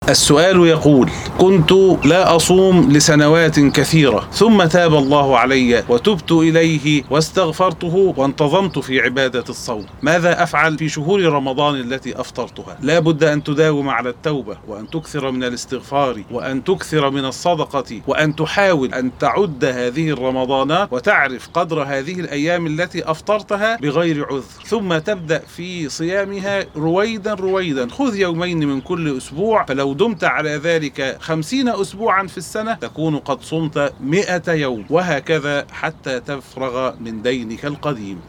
السؤال يقول: كنت لا أصوم لسنوات كثيرة، ثم تاب الله علي وتبت إليه واستغفرته وانتظمت في عبادة الصوم. ماذا أفعل في شهور رمضان التي أفطرتها؟ لا بد أن تداوم على التوبة، وأن تكثر من الاستغفار، وأن تكثر من الصدقة، وأن تحاول أن تعد هذه الرمضانات وتعرف قدر هذه الأيام التي أفطرتها بغير عذر، ثم تبدأ في صيامها رويدا رويدا. خذ يومين من كل أسبوع، فلو دمت على ذلك 50 أسبوعا في السنة تكون قد صمت 100 يوم، وهكذا حتى تفرغ من دينك القديم.